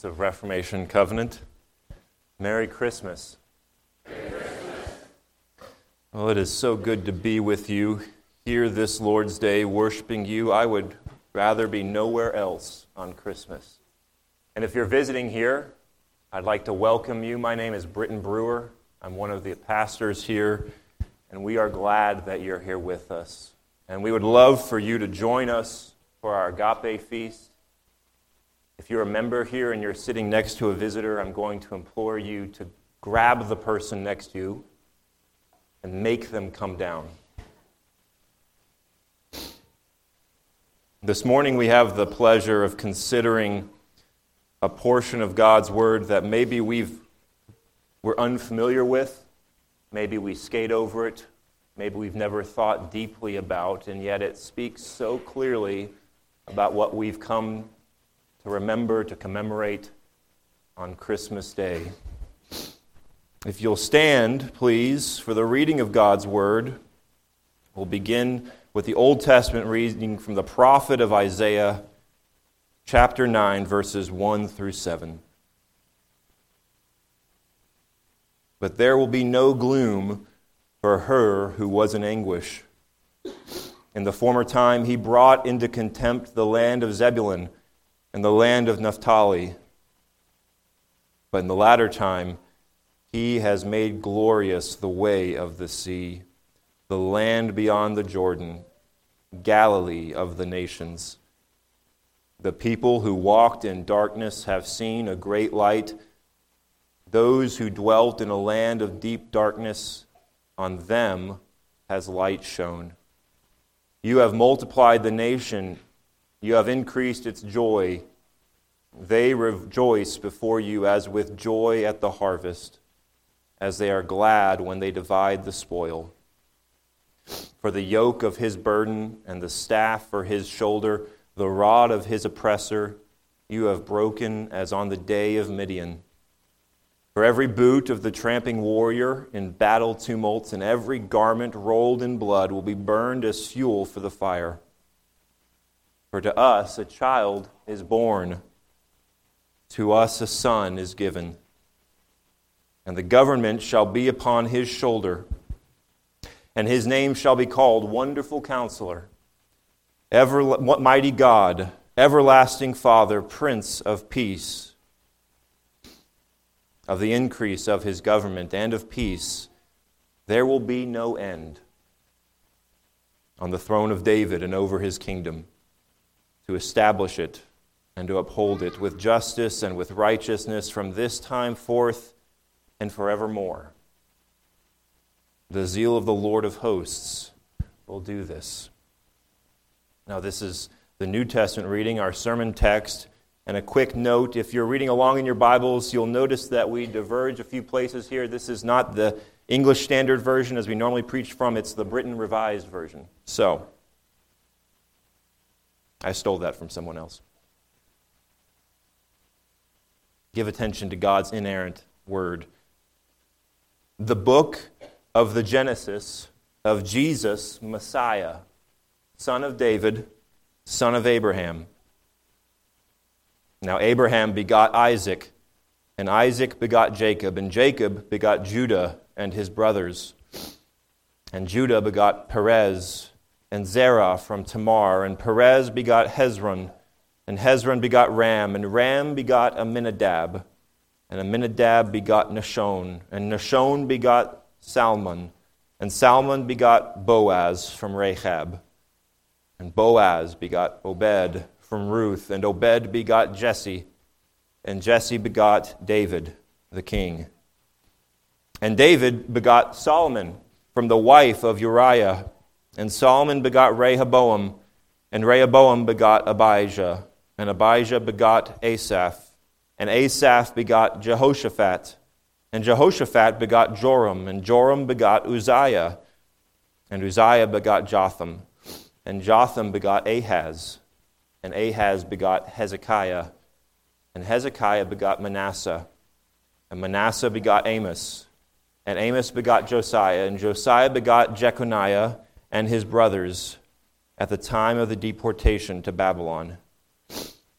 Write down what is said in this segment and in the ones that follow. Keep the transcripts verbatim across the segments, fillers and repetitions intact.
Saints of Reformation Covenant, Merry Christmas. Merry Christmas. Well, it is so good to be with you here this Lord's Day, worshiping you. I would rather be nowhere else on Christmas. And if you're visiting here, I'd like to welcome you. My name is Britton Brewer. I'm one of the pastors here, and we are glad that you're here with us. And we would love for you to join us for our Agape Feast. If you're a member here and you're sitting next to a visitor, I'm going to implore you to grab the person next to you and make them come down. This morning we have the pleasure of considering a portion of God's Word that maybe we've, we're unfamiliar with, maybe we skate over it, maybe we've never thought deeply about, and yet it speaks so clearly about what we've come to remember, to commemorate on Christmas Day. If you'll stand, please, for the reading of God's Word, we'll begin with the Old Testament reading from the prophet of Isaiah, chapter nine, verses one through seven. But there will be no gloom for her who was in anguish. In the former time he brought into contempt the land of Zebulun and the land of Naphtali. But in the latter time he has made glorious the way of the sea, the land beyond the Jordan, Galilee of the nations. The people who walked in darkness have seen a great light. Those who dwelt in a land of deep darkness, on them has light shone. You have multiplied the nation. You have increased its joy. They rejoice before you as with joy at the harvest, as they are glad when they divide the spoil. For the yoke of his burden and the staff for his shoulder, the rod of his oppressor, you have broken as on the day of Midian. For every boot of the tramping warrior in battle tumults and every garment rolled in blood will be burned as fuel for the fire. For to us a child is born, to us a son is given, and the government shall be upon his shoulder, and his name shall be called Wonderful Counselor, Ever, Mighty God, Everlasting Father, Prince of Peace. Of the increase of his government and of peace, there will be no end. On the throne of David and over his kingdom, to establish it and to uphold it with justice and with righteousness from this time forth and forevermore. The zeal of the Lord of hosts will do this. Now, this is the New Testament reading, our sermon text. And a quick note, if you're reading along in your Bibles, you'll notice that we diverge a few places here. This is not the English Standard Version as we normally preach from. It's the Britton Revised Version. So, I stole that from someone else. Give attention to God's inerrant word. The book of the Genesis of Jesus, Messiah, son of David, son of Abraham. Now Abraham begot Isaac, and Isaac begot Jacob, and Jacob begot Judah and his brothers. And Judah begot Perez and Zerah from Tamar, and Perez begot Hezron, and Hezron begot Ram, and Ram begot Amminadab, and Amminadab begot Nahshon, and Nahshon begot Salmon, and Salmon begot Boaz from Rahab, and Boaz begot Obed from Ruth, and Obed begot Jesse, and Jesse begot David, the king. And David begot Solomon from the wife of Uriah, and Solomon begot Rehoboam, and Rehoboam begot Abijah, and Abijah begot Asaph, and Asaph begot Jehoshaphat, and Jehoshaphat begot Joram, and Joram begot Uzziah, and Uzziah begot Jotham, and Jotham begot Ahaz, and Ahaz begot Hezekiah, and Hezekiah begot Manasseh, and Manasseh begot Amos, and Amos begot Josiah, and Josiah begot Jeconiah and his brothers at the time of the deportation to Babylon.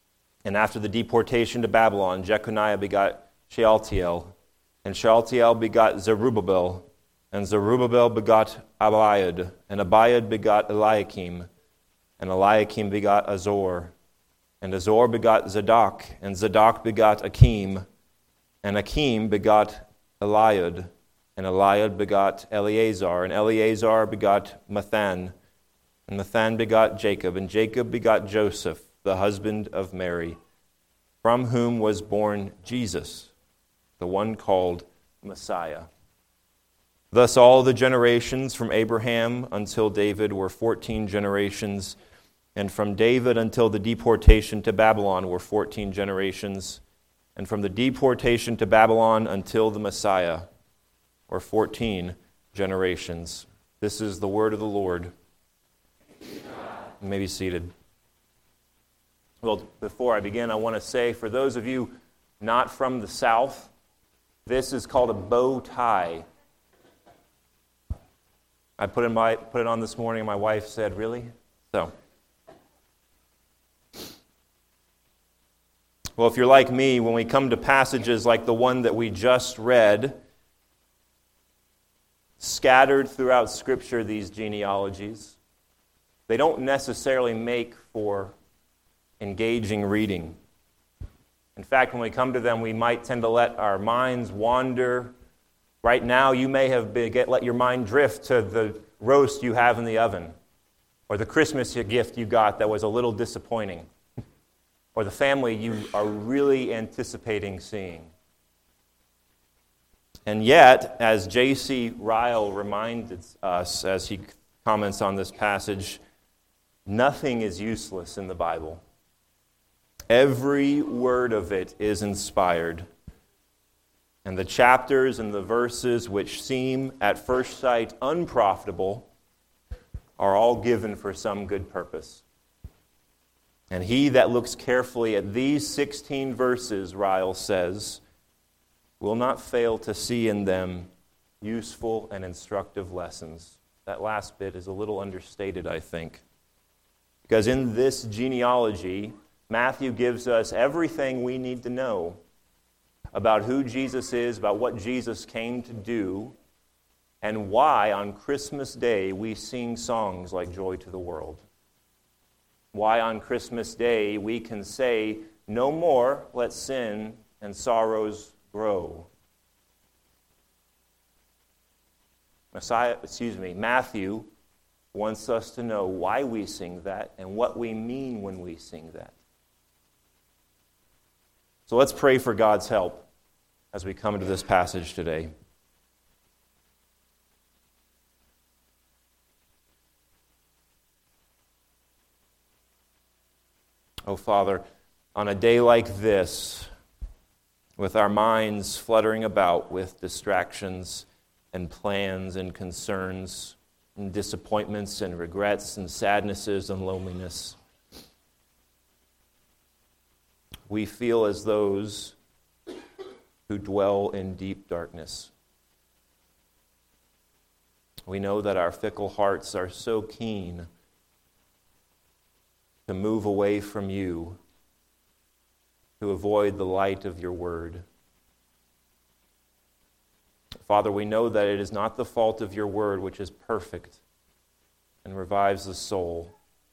And after the deportation to Babylon, Jeconiah begot Shealtiel, and Shealtiel begot Zerubbabel, and Zerubbabel begot Abiad, and Abiad begot Eliakim, and Eliakim begot Azor, and Azor begot Zadok, and Zadok begot Akim, and Akim begot Eliud, and Eliud begot Eleazar, and Eleazar begot Mathan, and Mathan begot Jacob, and Jacob begot Joseph, the husband of Mary, from whom was born Jesus, the one called Messiah. Thus all the generations from Abraham until David were fourteen generations, and from David until the deportation to Babylon were fourteen generations, and from the deportation to Babylon until the Messiah were fourteen generations. This is the word of the Lord. You may be seated. Well, before I begin, I want to say, for those of you not from the South, this is called a bow tie. I put, in my, put it on this morning, and my wife said, "Really?" So, well, if you're like me, when we come to passages like the one that we just read, scattered throughout Scripture, these genealogies, they don't necessarily make for engaging reading. In fact, when we come to them, we might tend to let our minds wander. Right now, you may have been, get, let your mind drift to the roast you have in the oven, or the Christmas gift you got that was a little disappointing, or the family you are really anticipating seeing. And yet, as J C Ryle reminded us as he comments on this passage, nothing is useless in the Bible. Every word of it is inspired. And the chapters and the verses which seem at first sight unprofitable are all given for some good purpose. And he that looks carefully at these sixteen verses, Ryle says, will not fail to see in them useful and instructive lessons. That last bit is a little understated, I think. Because in this genealogy, Matthew gives us everything we need to know about who Jesus is, about what Jesus came to do, and why on Christmas Day we sing songs like Joy to the World. Why on Christmas Day we can say, "No more let sin and sorrows grow." Messiah, excuse me, Matthew wants us to know why we sing that and what we mean when we sing that. So let's pray for God's help as we come to this passage today. Oh, Father, on a day like this, with our minds fluttering about with distractions and plans and concerns and disappointments and regrets and sadnesses and loneliness, we feel as those who dwell in deep darkness. We know that our fickle hearts are so keen to move away from you, to avoid the light of your word. Father, we know that it is not the fault of your word, which is perfect and revives the soul,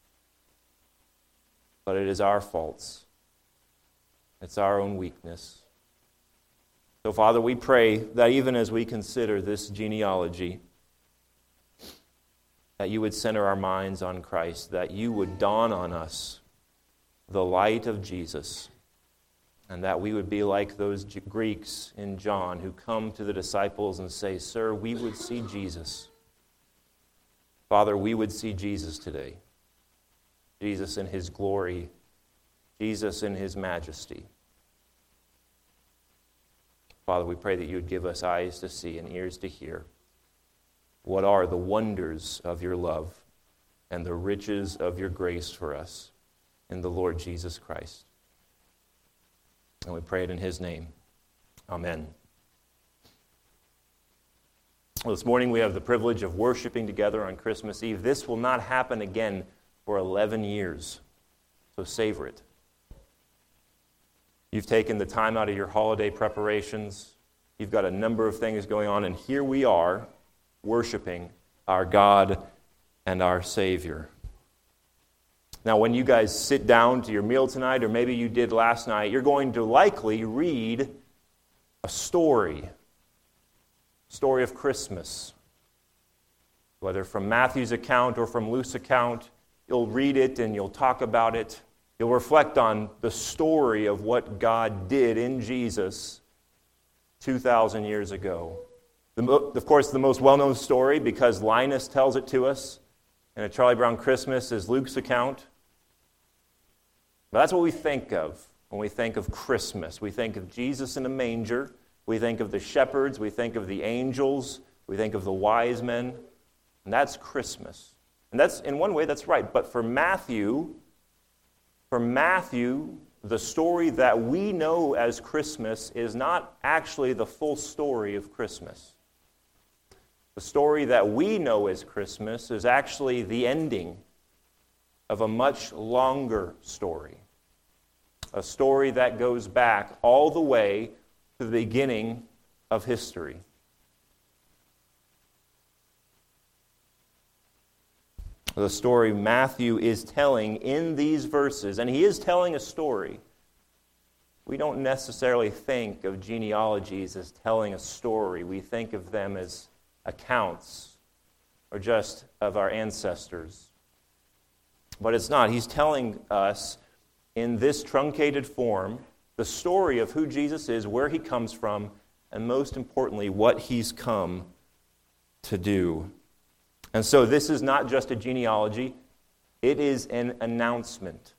but it is our faults. It's our own weakness. So, Father, we pray that even as we consider this genealogy, that you would center our minds on Christ, that you would dawn on us the light of Jesus, and that we would be like those Greeks in John who come to the disciples and say, "Sir, we would see Jesus." Father, we would see Jesus today. Jesus in his glory, Jesus in his majesty. Father, we pray that you would give us eyes to see and ears to hear what are the wonders of your love and the riches of your grace for us in the Lord Jesus Christ. And we pray it in his name. Amen. Well, this morning we have the privilege of worshiping together on Christmas Eve. This will not happen again for eleven years, so savor it. You've taken the time out of your holiday preparations. You've got a number of things going on, and here we are worshiping our God and our Savior. Now, when you guys sit down to your meal tonight, or maybe you did last night, you're going to likely read a story, story of Christmas. Whether from Matthew's account or from Luke's account, you'll read it and you'll talk about it. You'll reflect on the story of what God did in Jesus two thousand years ago. The, of course, the most well-known story, because Linus tells it to us in A Charlie Brown Christmas, is Luke's account. But that's what we think of when we think of Christmas. We think of Jesus in a manger. We think of the shepherds. We think of the angels. We think of the wise men. And that's Christmas. And that's, in one way, that's right. But for Matthew, for Matthew, the story that we know as Christmas is not actually the full story of Christmas. The story that we know as Christmas is actually the ending of a much longer story. A story that goes back all the way to the beginning of history. The story Matthew is telling in these verses, and he is telling a story. We don't necessarily think of genealogies as telling a story. We think of them as accounts or just of our ancestors. But it's not. He's telling us in this truncated form the story of who Jesus is, where he comes from, and most importantly, what he's come to do. And so this is not just a genealogy, it is an announcement.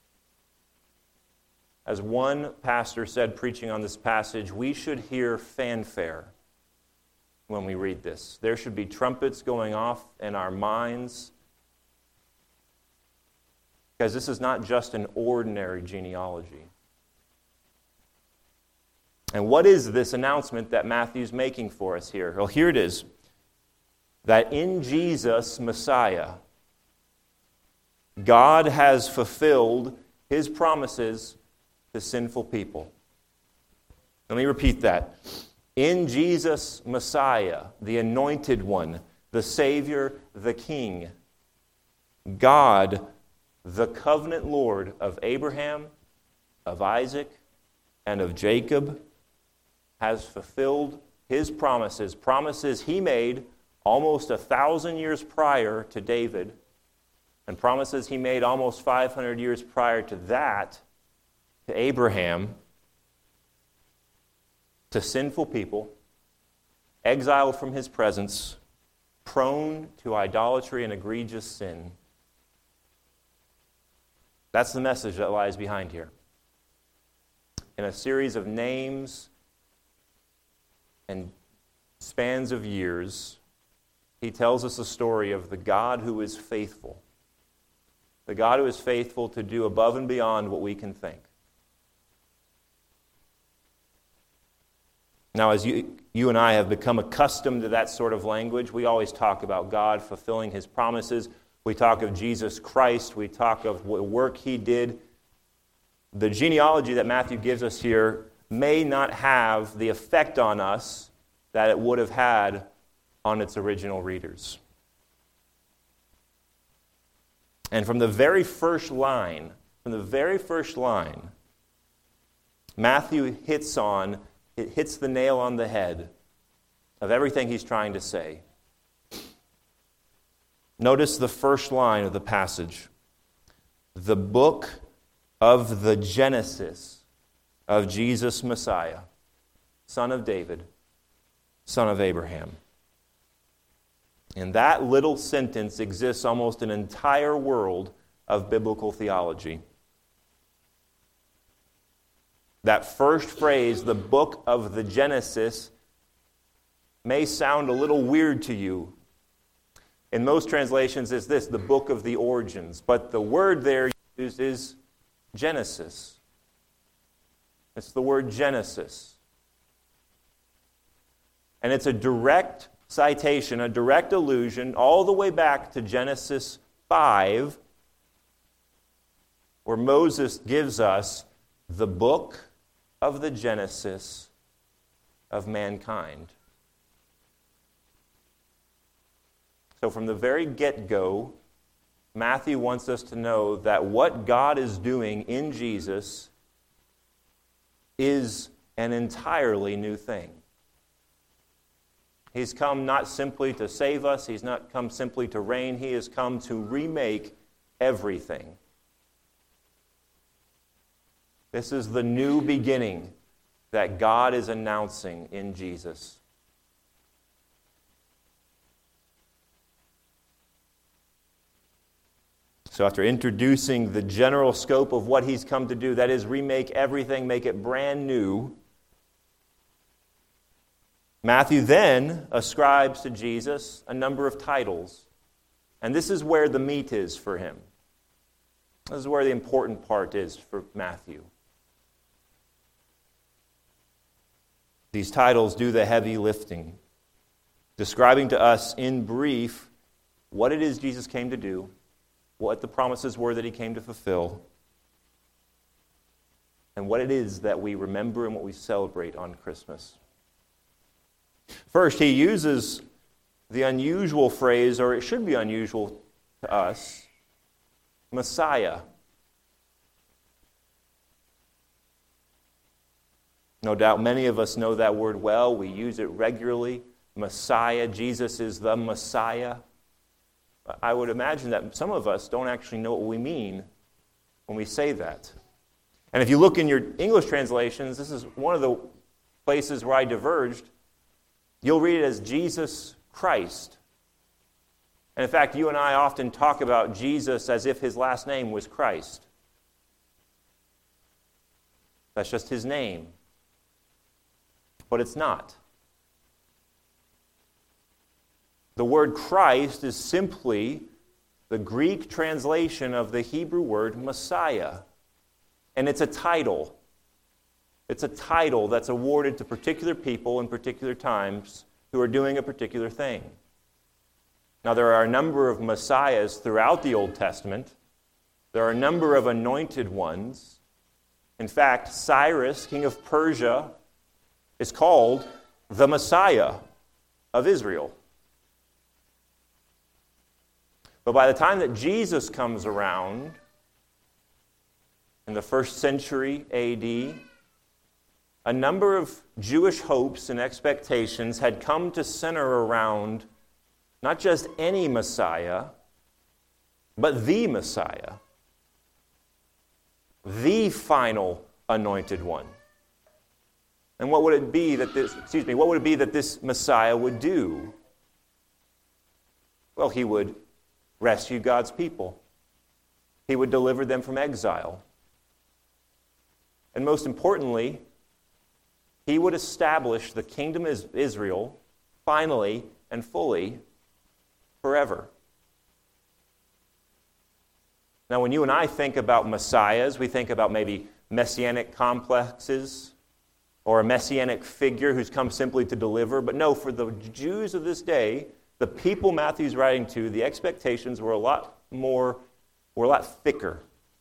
As one pastor said preaching on this passage, we should hear fanfare when we read this. There should be trumpets going off in our minds, because this is not just an ordinary genealogy. And what is this announcement that Matthew's making for us here? Well, here it is. That in Jesus, Messiah, God has fulfilled his promises to sinful people. Let me repeat that. In Jesus, Messiah, the anointed one, the Savior, the King, God, the covenant Lord of Abraham, of Isaac, and of Jacob, has fulfilled his promises, promises he made almost a thousand years prior to David, and promises he made almost five hundred years prior to that, to Abraham, to sinful people, exiled from his presence, prone to idolatry and egregious sin. That's the message that lies behind here. In a series of names and spans of years, he tells us the story of the God who is faithful. The God who is faithful to do above and beyond what we can think. Now, as you, you and I have become accustomed to that sort of language, we always talk about God fulfilling his promises. We talk of Jesus Christ. We talk of what work he did. The genealogy that Matthew gives us here may not have the effect on us that it would have had on its original readers. And from the very first line, from the very first line, Matthew hits on, it hits the nail on the head of everything he's trying to say. Notice the first line of the passage. The book of the Genesis of Jesus Messiah, son of David, son of Abraham. In that little sentence exists almost an entire world of biblical theology. That first phrase, the book of the Genesis, may sound a little weird to you. In most translations, it's this, the book of the origins. But the word there used is Genesis. It's the word Genesis. And it's a direct citation, a direct allusion, all the way back to Genesis five, where Moses gives us the book of the genesis of mankind. So from the very get-go, Matthew wants us to know that what God is doing in Jesus is an entirely new thing. He's come not simply to save us. He's not come simply to reign. He has come to remake everything. This is the new beginning that God is announcing in Jesus. So after introducing the general scope of what he's come to do, that is, remake everything, make it brand new, Matthew then ascribes to Jesus a number of titles. And this is where the meat is for him. This is where the important part is for Matthew. These titles do the heavy lifting, describing to us in brief what it is Jesus came to do, what the promises were that he came to fulfill, and what it is that we remember and what we celebrate on Christmas. First, he uses the unusual phrase, or it should be unusual to us, Messiah. No doubt many of us know that word well. We use it regularly. Messiah. Jesus is the Messiah. I would imagine that some of us don't actually know what we mean when we say that. And if you look in your English translations, this is one of the places where I diverged. You'll read it as Jesus Christ. And in fact, you and I often talk about Jesus as if his last name was Christ. That's just his name. But it's not. The word Christ is simply the Greek translation of the Hebrew word Messiah. And it's a title. It's a title that's awarded to particular people in particular times who are doing a particular thing. Now, there are a number of Messiahs throughout the Old Testament. There are a number of anointed ones. In fact, Cyrus, king of Persia, is called the Messiah of Israel. But by the time that Jesus comes around, in the first century A D, a number of Jewish hopes and expectations had come to center around not just any Messiah, but the Messiah, the final anointed one. And what would it be that this, excuse me, what would it be that this Messiah would do? Well, he would rescue God's people. He would deliver them from exile. And most importantly, he would establish the kingdom of Israel finally and fully forever. Now, when you and I think about messiahs, we think about maybe messianic complexes or a messianic figure who's come simply to deliver. But no, for the Jews of this day, the people Matthew's writing to, the expectations were a lot more, were a lot thicker.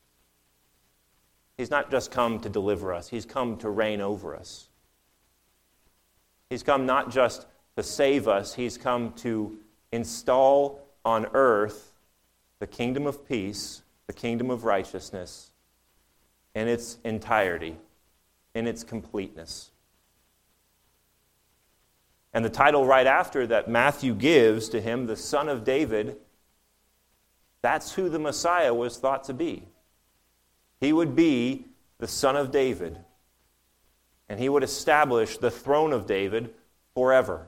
He's not just come to deliver us. He's come to reign over us. He's come not just to save us. He's come to install on earth the kingdom of peace, the kingdom of righteousness, in its entirety, in its completeness. And the title right after that Matthew gives to him, the Son of David, that's who the Messiah was thought to be. He would be the Son of David, and he would establish the throne of David forever.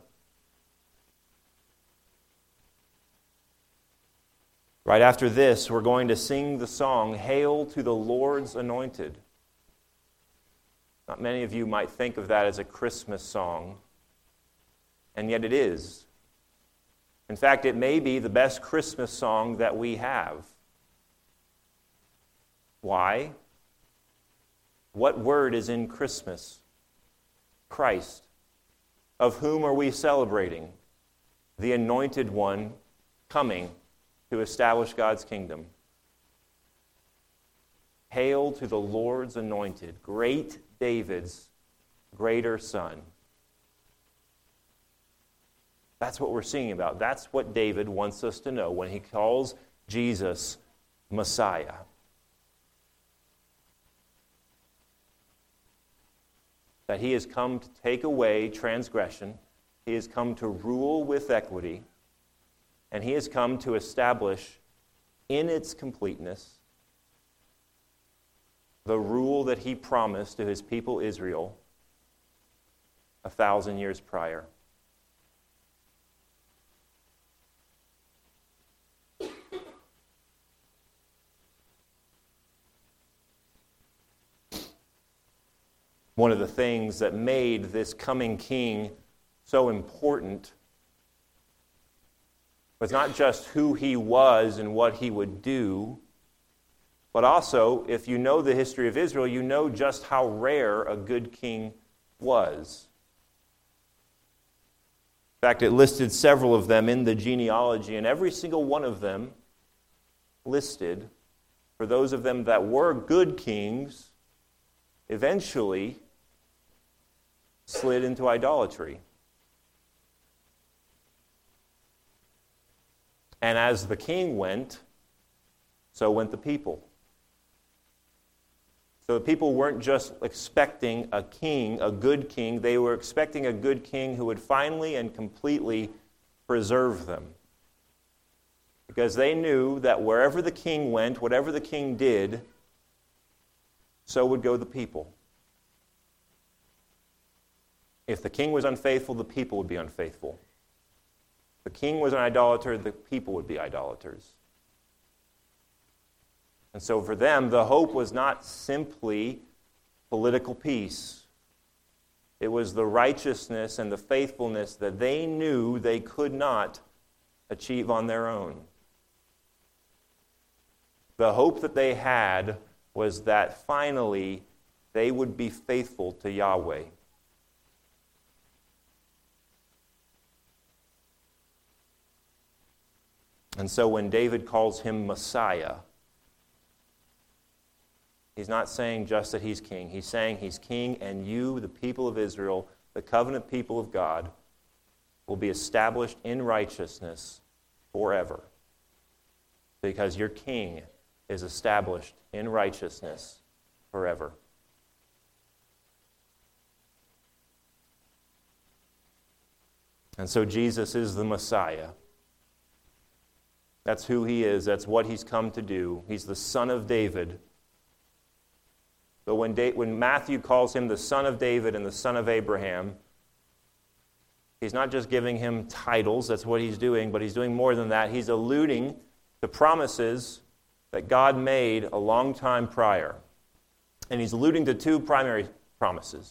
Right after this, we're going to sing the song, Hail to the Lord's Anointed. Not many of you might think of that as a Christmas song, and yet it is. In fact, it may be the best Christmas song that we have. Why? What word is in Christmas? Christ. Of whom are we celebrating? The Anointed One coming to establish God's kingdom. Hail to the Lord's Anointed. Great David's greater son. That's what we're singing about. That's what David wants us to know when he calls Jesus Messiah. That he has come to take away transgression. He has come to rule with equity. And he has come to establish in its completeness the rule that he promised to his people Israel a thousand years prior. One of the things that made this coming king so important was not just who he was and what he would do, but also, if you know the history of Israel, you know just how rare a good king was. In fact, it listed several of them in the genealogy, and every single one of them listed, for those of them that were good kings, eventually slid into idolatry. And as the king went, so went the people. So the people weren't just expecting a king, a good king. They were expecting a good king who would finally and completely preserve them. Because they knew that wherever the king went, whatever the king did, so would go the people. If the king was unfaithful, the people would be unfaithful. If the king was an idolater, the people would be idolaters. And so for them, the hope was not simply political peace. It was the righteousness and the faithfulness that they knew they could not achieve on their own. The hope that they had was that finally they would be faithful to Yahweh. And so when David calls him Messiah, he's not saying just that he's king. He's saying he's king, and you, the people of Israel, the covenant people of God, will be established in righteousness forever. Because your king is established in righteousness forever. And so Jesus is the Messiah. That's who he is. That's what he's come to do. He's the son of David. But when, da- when Matthew calls him the son of David and the son of Abraham, he's not just giving him titles. That's what he's doing. But he's doing more than that. He's alluding to promises that God made a long time prior. And he's alluding to two primary promises.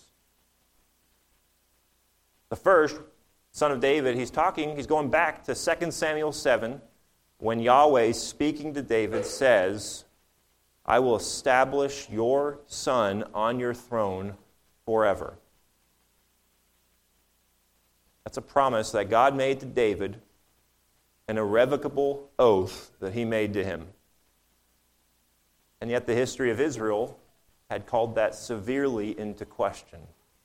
The first, son of David, he's talking, he's going back to Second Samuel seven, when Yahweh, speaking to David, says, I will establish your son on your throne forever. That's a promise that God made to David, an irrevocable oath that he made to him. And yet the history of Israel had called that severely into question.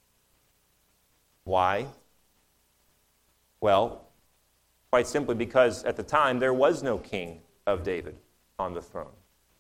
Why? Well, quite simply because at the time there was no king of David on the throne.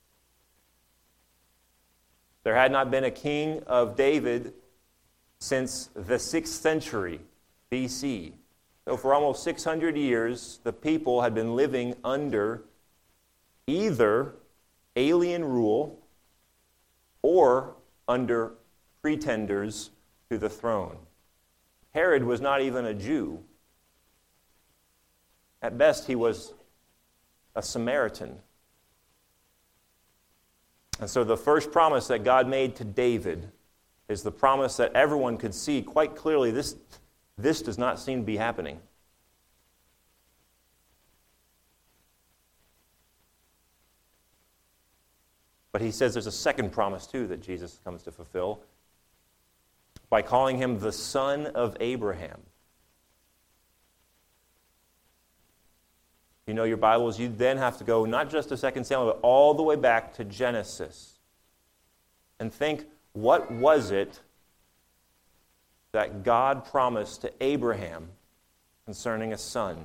There had not been a king of David since the sixth century B C. So for almost six hundred years, the people had been living under either alien rule or under pretenders to the throne. Herod was not even a Jew. At best, he was a Samaritan. And so the first promise that God made to David is the promise that everyone could see quite clearly this, this does not seem to be happening. But he says there's a second promise too that Jesus comes to fulfill by calling him the son of Abraham. You know your Bibles, you then have to go not just to Second Samuel, but all the way back to Genesis. And think, what was it that God promised to Abraham concerning a son.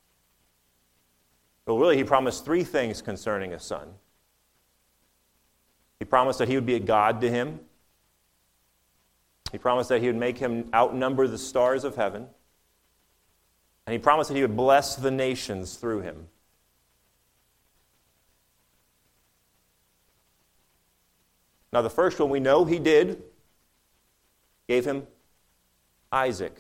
Well, really, he promised three things concerning a son. He promised that he would be a God to him. He promised that he would make him outnumber the stars of heaven. And he promised that he would bless the nations through him. Now, the first one we know he did, gave him Isaac.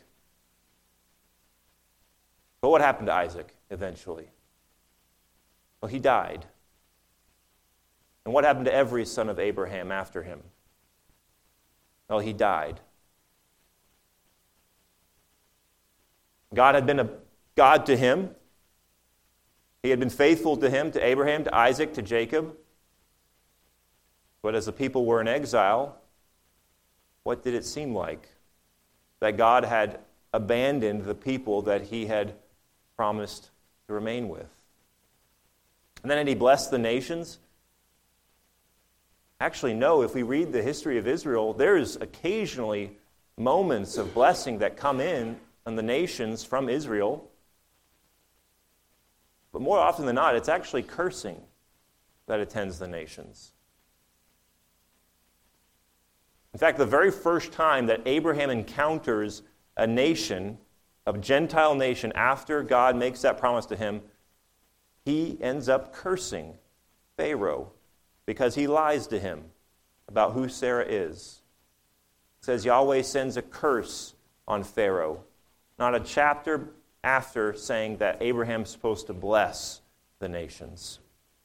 But what happened to Isaac eventually? Well, he died. And what happened to every son of Abraham after him? Well, he died. God had been a God to him. He had been faithful to him, to Abraham, to Isaac, to Jacob. But as the people were in exile, what did it seem like? That God had abandoned the people that he had promised to remain with. And then had he blessed the nations? Actually, no. If we read the history of Israel, there's occasionally moments of blessing that come in on the nations from Israel. But more often than not, it's actually cursing that attends the nations. In fact, the very first time that Abraham encounters a nation, a Gentile nation, after God makes that promise to him, he ends up cursing Pharaoh because he lies to him about who Sarah is. It says Yahweh sends a curse on Pharaoh, not a chapter after saying that Abraham's supposed to bless the nations.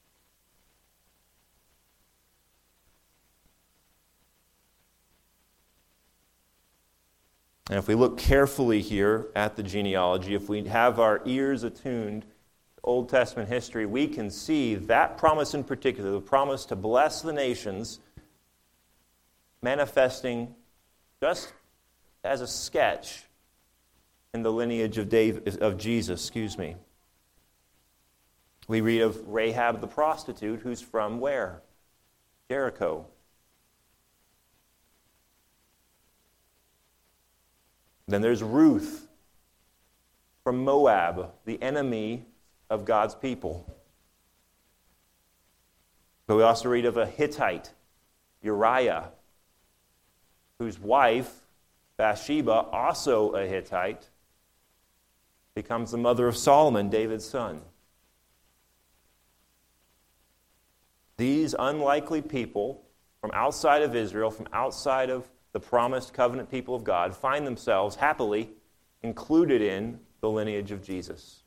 And if we look carefully here at the genealogy, if we have our ears attuned to Old Testament history, we can see that promise in particular, the promise to bless the nations, manifesting just as a sketch in the lineage of David, of Jesus, excuse me. We read of Rahab the prostitute, who's from where? Jericho. Then there's Ruth from Moab, the enemy of God's people. But we also read of a Hittite, Uriah, whose wife, Bathsheba, also a Hittite, becomes the mother of Solomon, David's son. These unlikely people from outside of Israel, from outside of the promised covenant people of God, find themselves happily included in the lineage of Jesus.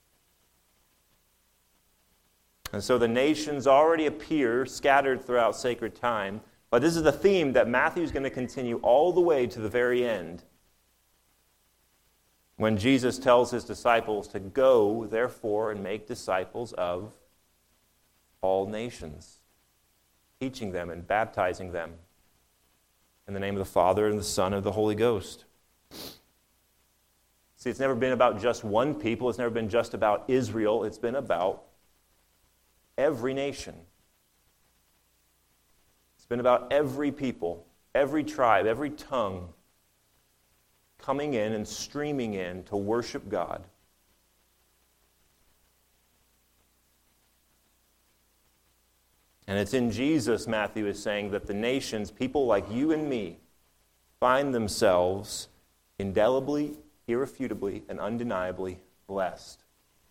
And so the nations already appear scattered throughout sacred time, but this is the theme that Matthew is going to continue all the way to the very end, when Jesus tells his disciples to go, therefore, and make disciples of all nations, teaching them and baptizing them in the name of the Father and the Son and the Holy Ghost. See, it's never been about just one people. It's never been just about Israel. It's been about every nation. It's been about every people, every tribe, every tongue coming in and streaming in to worship God. And it's in Jesus, Matthew is saying, that the nations, people like you and me, find themselves indelibly, irrefutably, and undeniably blessed.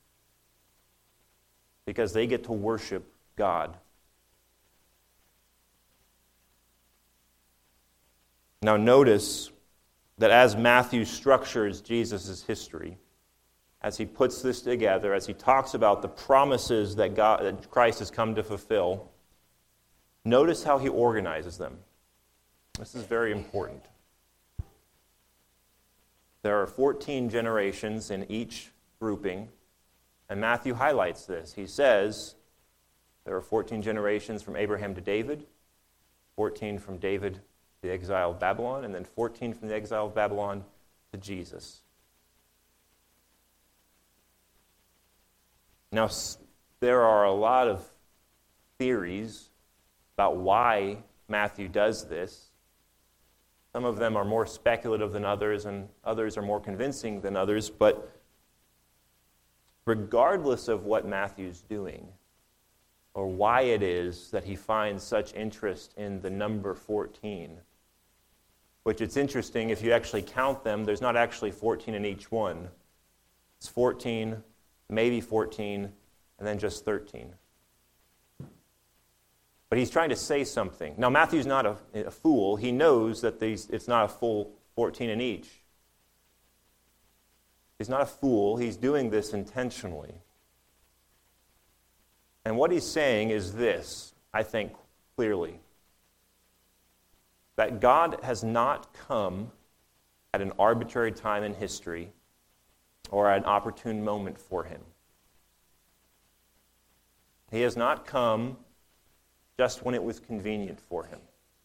Because they get to worship God. Now notice that as Matthew structures Jesus' history, as he puts this together, as he talks about the promises that, God, that Christ has come to fulfill, notice how he organizes them. This is very important. There are fourteen generations in each grouping, and Matthew highlights this. He says there are fourteen generations from Abraham to David, fourteen from David to the exile of Babylon, and then fourteen from the exile of Babylon to Jesus. Now, there are a lot of theories about why Matthew does this. Some of them are more speculative than others, and others are more convincing than others. But regardless of what Matthew's doing, or why it is that he finds such interest in the number fourteen, which it's interesting, if you actually count them, there's not actually fourteen in each one. It's fourteen, maybe fourteen, and then just thirteen. But he's trying to say something. Now, Matthew's not a, a fool. He knows that these, it's not a full fourteen in each. He's not a fool. He's doing this intentionally. And what he's saying is this, I think, clearly. That God has not come at an arbitrary time in history or at an opportune moment for him. He has not come just when it was convenient for him.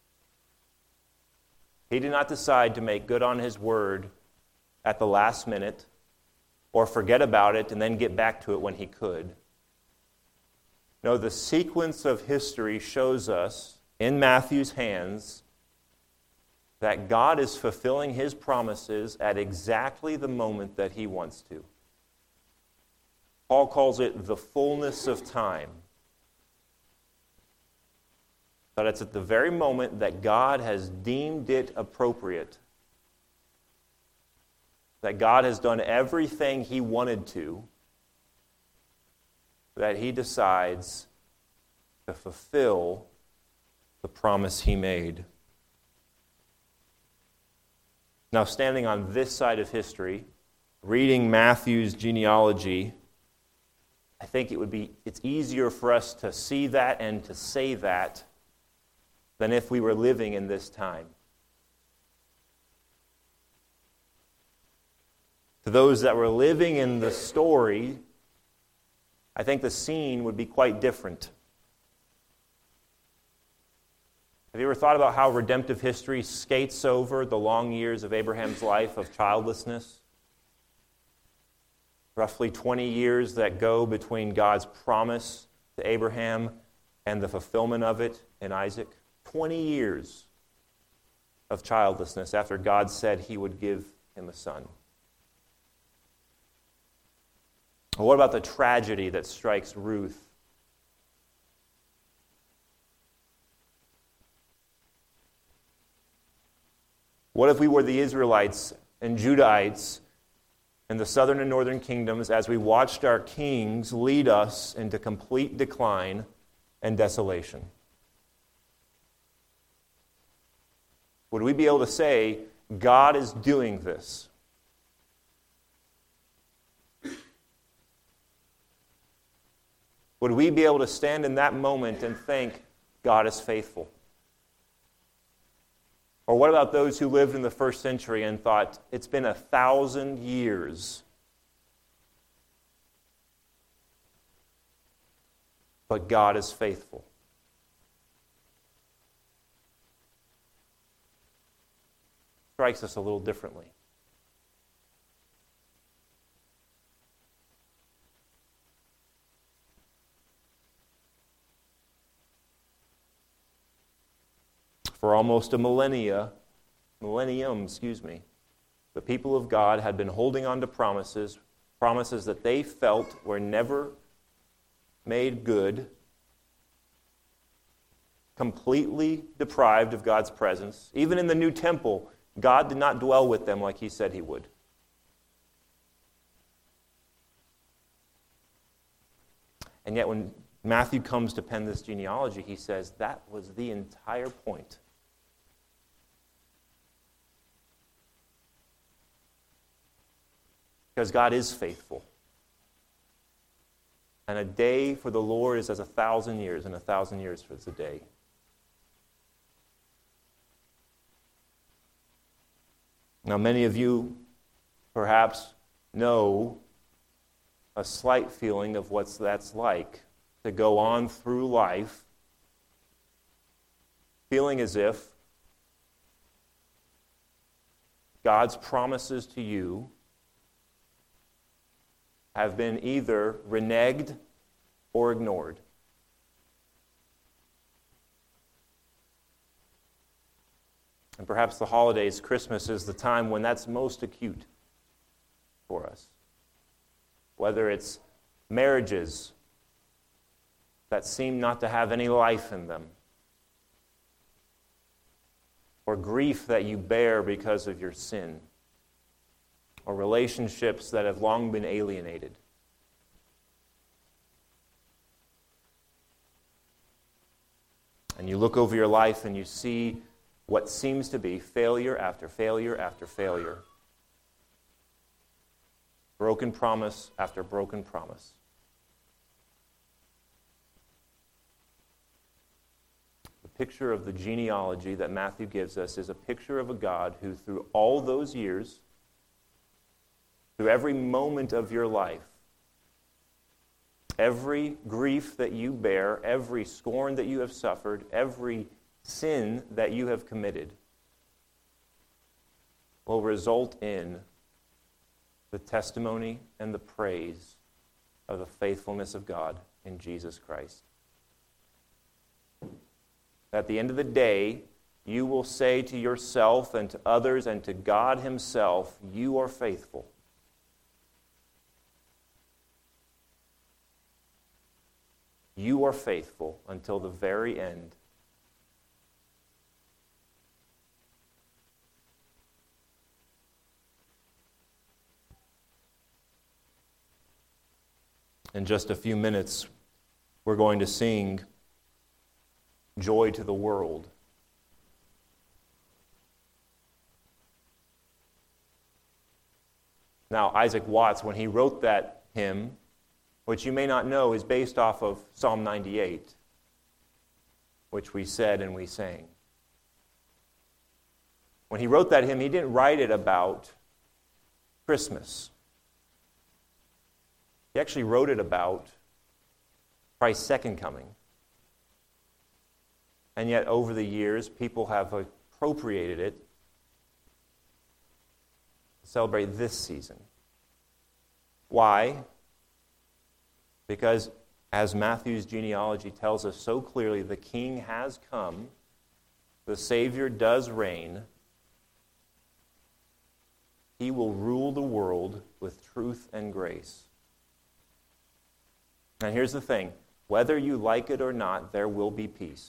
He did not decide to make good on his word at the last minute or forget about it and then get back to it when he could. No, the sequence of history shows us in Matthew's hands that God is fulfilling his promises at exactly the moment that he wants to. Paul calls it the fullness of time. But it's at the very moment that God has deemed it appropriate, that God has done everything he wanted to, that he decides to fulfill the promise he made. Now, standing on this side of history, reading Matthew's genealogy, I think it would be, it's easier for us to see that and to say that than if we were living in this time. To those that were living in the story, I think the scene would be quite different. Have you ever thought about how redemptive history skates over the long years of Abraham's life of childlessness? Roughly twenty years that go between God's promise to Abraham and the fulfillment of it in Isaac. twenty years of childlessness after God said he would give him a son. What about the tragedy that strikes Ruth? What if we were the Israelites and Judahites in the southern and northern kingdoms as we watched our kings lead us into complete decline and desolation? Would we be able to say, God is doing this? Would we be able to stand in that moment and think, God is faithful? Or what about those who lived in the first century and thought, it's been a thousand years, but God is faithful? Strikes us a little differently. For almost a millennia, millennium, excuse me, the people of God had been holding on to promises, promises that they felt were never made good, completely deprived of God's presence. Even in the new temple, God did not dwell with them like he said he would. And yet when Matthew comes to pen this genealogy, he says that was the entire point. Because God is faithful. And a day for the Lord is as a thousand years, and a thousand years is a day. Now, many of you perhaps know a slight feeling of what that's like, to go on through life feeling as if God's promises to you have been either reneged or ignored. And perhaps the holidays, Christmas, is the time when that's most acute for us. Whether it's marriages that seem not to have any life in them, or grief that you bear because of your sin, or relationships that have long been alienated. And you look over your life and you see what seems to be failure after failure after failure. Broken promise after broken promise. The picture of the genealogy that Matthew gives us is a picture of a God who, through all those years, through every moment of your life, every grief that you bear, every scorn that you have suffered, every sin that you have committed, will result in the testimony and the praise of the faithfulness of God in Jesus Christ. At the end of the day, you will say to yourself and to others and to God Himself, you are faithful. You are faithful until the very end. In just a few minutes, we're going to sing Joy to the World. Now, Isaac Watts, when he wrote that hymn, which you may not know is based off of Psalm ninety-eight, which we said and we sang. When he wrote that hymn, he didn't write it about Christmas. He actually wrote it about Christ's second coming. And yet, over the years, people have appropriated it to celebrate this season. Why? Because, as Matthew's genealogy tells us so clearly, the King has come, the Savior does reign. He will rule the world with truth and grace. Now here's the thing, whether you like it or not, there will be peace.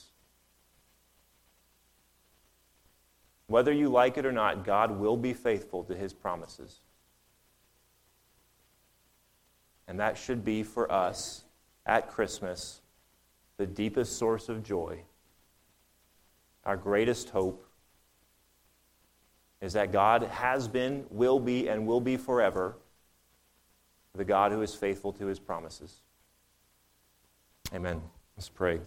Whether you like it or not, God will be faithful to His promises. And that should be for us, at Christmas, the deepest source of joy. Our greatest hope is that God has been, will be, and will be forever the God who is faithful to His promises. Amen. Let's pray.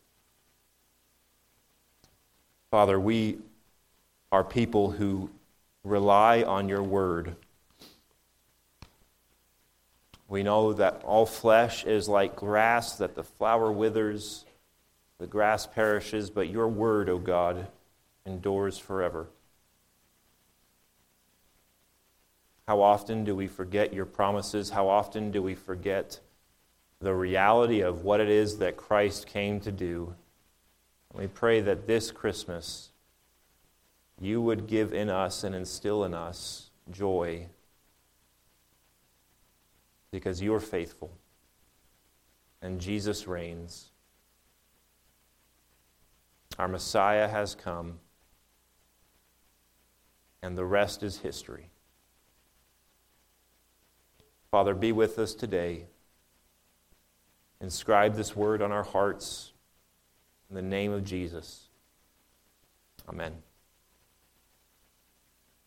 Father, we are people who rely on your word. We know that all flesh is like grass, that the flower withers, the grass perishes, but your word, O God, endures forever. How often do we forget your promises? How often do we forget the reality of what it is that Christ came to do? We pray that this Christmas you would give in us and instill in us joy, because you are faithful and Jesus reigns. Our Messiah has come, and the rest is history. Father, be with us today. Inscribe this word on our hearts in the name of Jesus. Amen.